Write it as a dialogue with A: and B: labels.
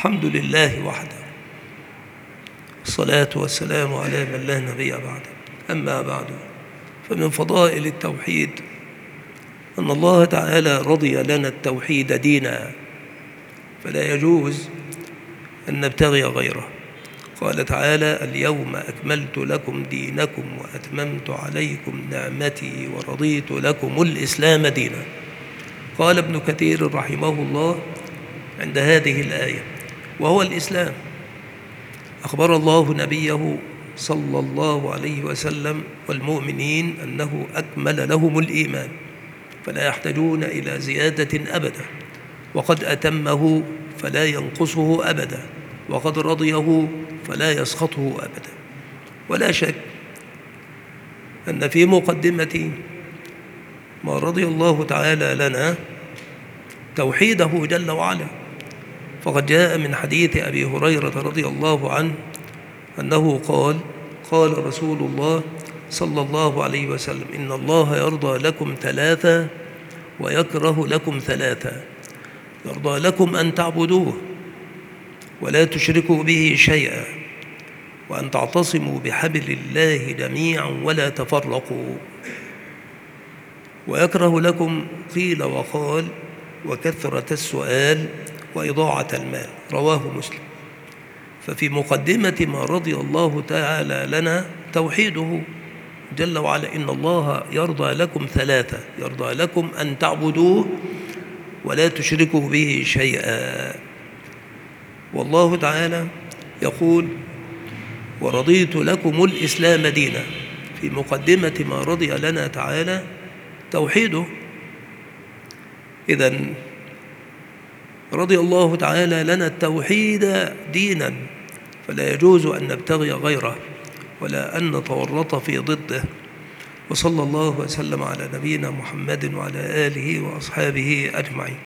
A: الحمد لله وحده، الصلاة والسلام على من لا نبي بعده. أما بعد، فمن فضائل التوحيد أن الله تعالى رضي لنا التوحيد دينا، فلا يجوز أن نبتغي غيره. قال تعالى: اليوم أكملت لكم دينكم وأتممت عليكم نعمتي ورضيت لكم الإسلام دينا. قال ابن كثير رحمه الله عند هذه الآية: وهو الإسلام. أخبر الله نبيه صلى الله عليه وسلم والمؤمنين أنه أكمل لهم الإيمان، فلا يحتاجون إلى زيادة أبدا، وقد أتمه فلا ينقصه أبدا، وقد رضيه فلا يسخطه أبدا. ولا شك أن في مقدمة ما رضي الله تعالى لنا توحيده جل وعلا، فقد جاء من حديث أبي هريرة رضي الله عنه أنه قال رسول الله صلى الله عليه وسلم: إن الله يرضى لكم ثلاثة ويكره لكم ثلاثة. يرضى لكم أن تعبدوه ولا تشركوا به شيئا، وأن تعتصموا بحبل الله جميعا ولا تفرقوا. ويكره لكم قيل وقال وكثرة السؤال وإضاعة المال. رواه مسلم. ففي مقدمة ما رضي الله تعالى لنا توحيده جل وعلا. إن الله يرضى لكم ثلاثة: يرضى لكم أن تعبدوه ولا تشركوا به شيئا. والله تعالى يقول: ورضيت لكم الإسلام دينا. في مقدمة ما رضي لنا تعالى توحيده. إذن رضي الله تعالى لنا التوحيد دينا، فلا يجوز أن نبتغي غيره ولا أن نتورط في ضده. وصلى الله وسلم على نبينا محمد وعلى آله وأصحابه أجمعين.